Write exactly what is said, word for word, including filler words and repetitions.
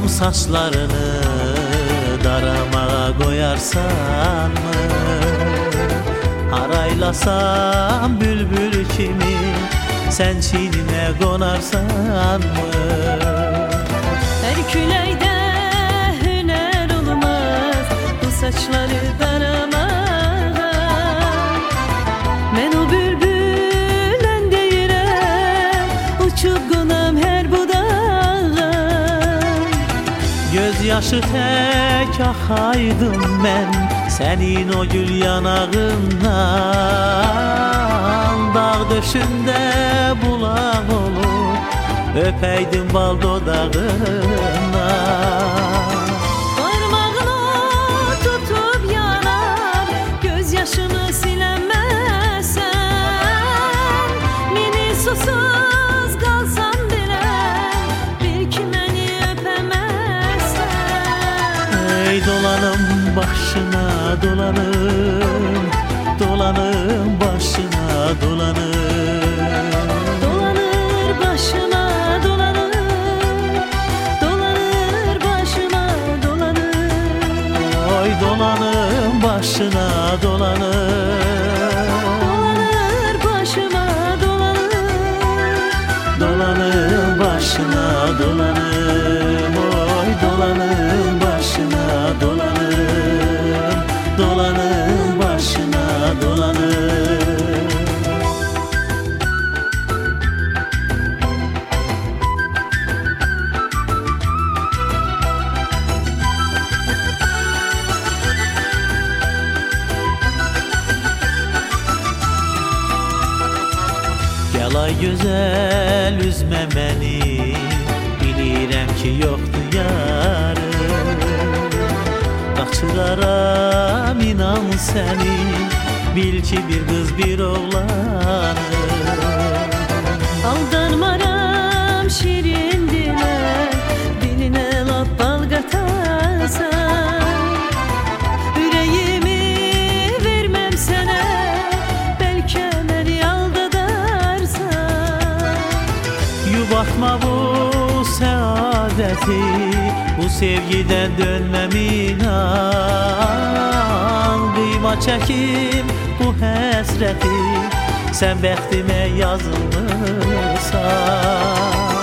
Tutam saçlarını darama koyarsan mı? Haraylasam bülbül kimi sen çiğnine konarsan mı? Her küleyde hüner olmaz bu saçları darama. Ben o bülbülen deyirəm uçup konam her budağa. Göz yaşı tek akaydım ben senin o gül yanağından. Dağ döşünde bulak olup öpeydim bal dodağından. Parmağını tutup yanar gözyaşını silemezsen. Mini susuz kalsam bile bil ki beni öpemezsen. Ey dolanım başına dolanım, dolanım başına dolanım. Dolanır başıma dolanır, dolanır başıma dolanır. Oy dolanım başına dolanır, Dolanır başıma dolanır, dolanım başına dolanım. Oy dolanım başına dolanım, dolanım başına dolanım. Yalay güzel üzme beni, bilirəm ki yoktu yarım. Qaçıraram inan seni, bil ki bir kız bir oğlanım. aldanmaram şirin dile, diline laf bal katarsan. Yüreğimi vermem sana, belki beni aldatarsan. Yubatma bu saadeti, bu sevgiden dönmem inan. Kıyma çekim bu həsreti, sen bəxtimə yazılmısan.